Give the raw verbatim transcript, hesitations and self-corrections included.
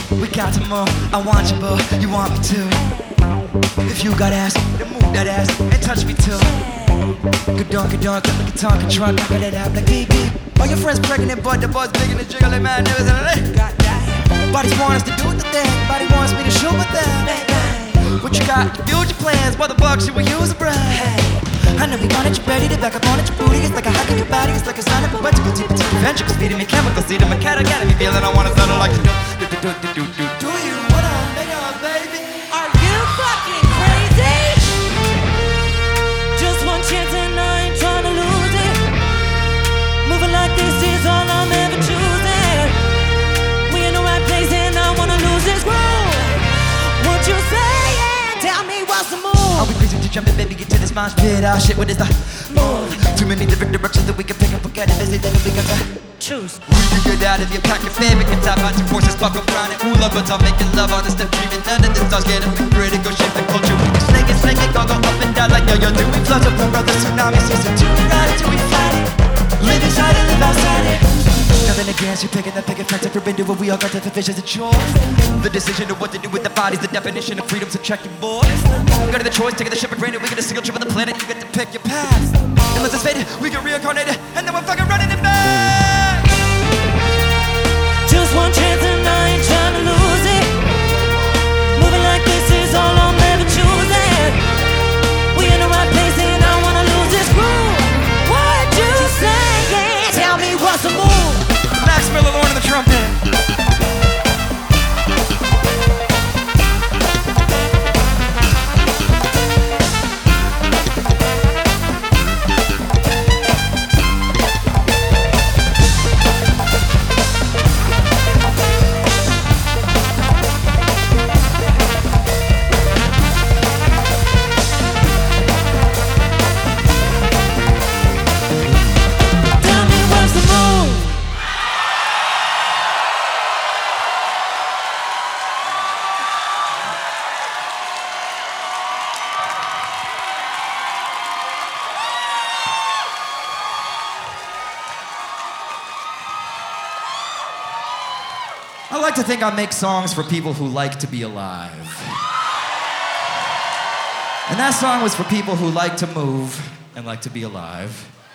We got to move, I want you, boo, you want me too. If you got ass, then move that ass and touch me too. Good dunk, good dunk, like a Tonka truck, knock it out like beep beep. All your friends pregnant, but the boy's big and the jiggle, like man, never said got that. Bodies want us to do the thing, body wants me to shoot with them. What you got, future plans, what the fuck should we use a brand? I know we wanted you ready to back up on it, your booty. It's like a hack in your body, it's like a sign of a wet to go deep into your ventricles, feeding me chemicals, eating my cat, I got me feeling I wanna settle like you do. Do, do, do, do, do, do you wanna make up, baby? Are you fucking crazy? Just one chance and I ain't trying to lose it. Moving like this is all I'm ever choosing. We in the right place and I wanna lose this groove. What you saying? Tell me what's the move? Are we crazy to jump in, baby, get to this mosh pit? Ah, shit, what is the move? Too many different directions that we can pick up, forget it, busy, then we got to choose. We can get out of your pack your favorite can top out your forces, fuck around and ooh, love, but I'm making love on the step, dreaming none of this starts getting critical, shift the culture, we can sling it, sling it, go, go up and down like yo-yo, do we float up from brother tsunami, season two, ride it till we flat it, live inside it, live outside it. Nothing against you, picking that picket fence, if we're into it, we all got different visions and choice. The decision of what to do with the body's the definition of freedom's a checking board. Got the choice, taking the ship for granted, we get a single trip on the planet, you get to pick your path. Unless it's faded, we can reincarnate it, and then we're fucking running it back. Just one chance and I ain't trying to lose it. Moving like this is all I'm ever choosing. We in the right place and I wanna lose this groove. What you saying? Tell me what's the move? Max Miller, Lord of the trumpet. I like to think I make songs for people who like to be alive. And that song was for people who like to move and like to be alive.